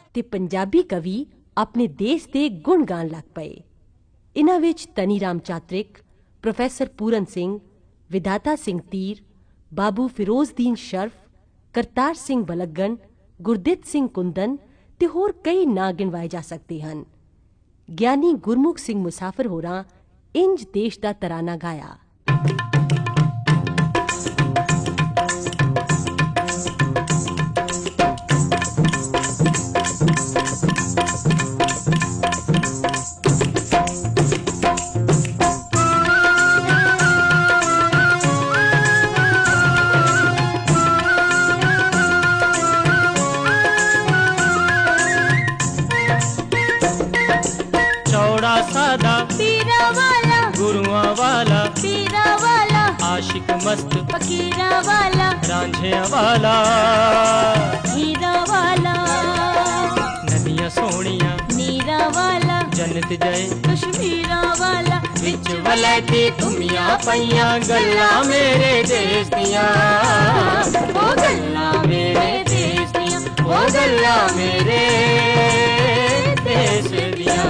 ते पंजाबी कवि अपने देश दे गुण गान लग पए। इन्हां विच तनी राम चात्रिक, प्रोफैसर पूरन सिंह, विधाता सिंह तीर, बाबू फिरोजदीन शर्फ, करतार सिंह बलगन, गुरदित सिंह कुंदन ते होर कई नां गिणवाए जा सकते हैं। ज्ञानी गुरमुख सिंह मुसाफिर होरां इंज देश दा तराना गाया। गुरुआ वाला पीरा वाला, आशिक मस्त फकीरा वाला, रांझिया वाला हीरा वाला, नदियां सोनिया नीरा वाला, जन्नत जाए कश्मीरा वाला, विच वलैती तुमिया पईया गल्ला मेरे देश दियां, ओ गल्ला मेरे देश दियां, ओ गल्ला मेरे देश दियां।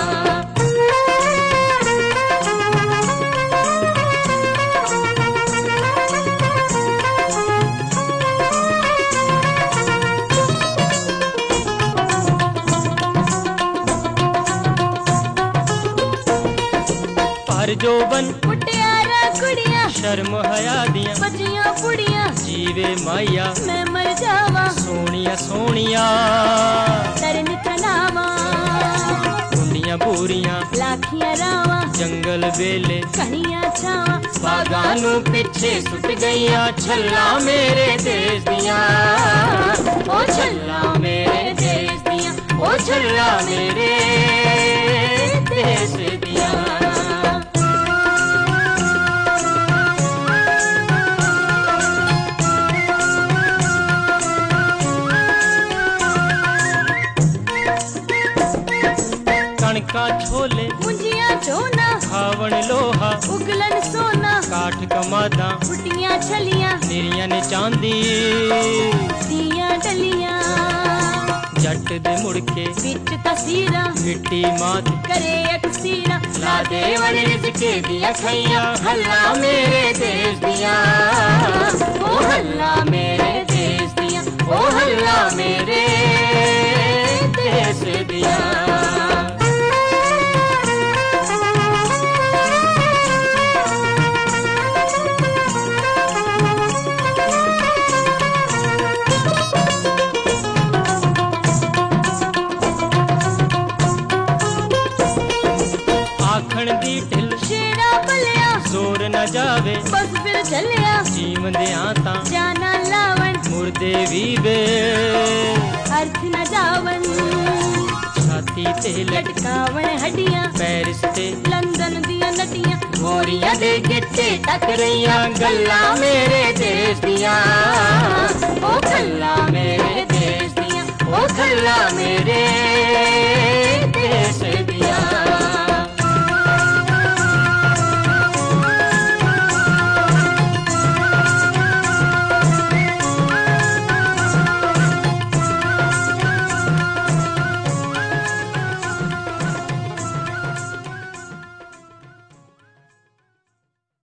जोबन मुटियारा कुड़िया, शर्म हया दियां बजियां कुड़ियां, जीवे माया मैं मर जावा, सोनिया सोनिया तरन खनावा, कुंडियां पूरियां लाखियां रावा, जंगल बेले कनिया छावा, बागानू पिछे सुट गईयां, छल्ला मेरे देश दियां, ओ छल्ला मेरे देश दियां, ओ छल्ला मेरे देश दियां। कणका छोले मुंजिया चोना, खावण लोहा उगलन सोना, काठ कमादा फुटियां छलियां, निरियां ने चांदी दियां डलियां, जट दे मुड़के विच तसीरा, मिट्टी मात करे अकसीरा, ला दे वण रिज़के दियां खैयां, हल्ला मेरे देश दियां, ओ हल्ला मेरे देश दियां, ओ हल्ला मेरे देश दियां। आखण दी ढिल शेरा पलिया, जोर न जावे बस फिर चलिया, जीवंदियां तां जाना लावन, मुर्दे भी बे अर्थ न जावन, छाती ते लटकावन हड्डियां, पेरिस ते लंदन दियां नटियां, गोरियां दे गिट्टे तक रहियां, गल्ला मेरे देश दियां, ओ गल्ला मेरे देश दियां, ओ गल्ला मेरे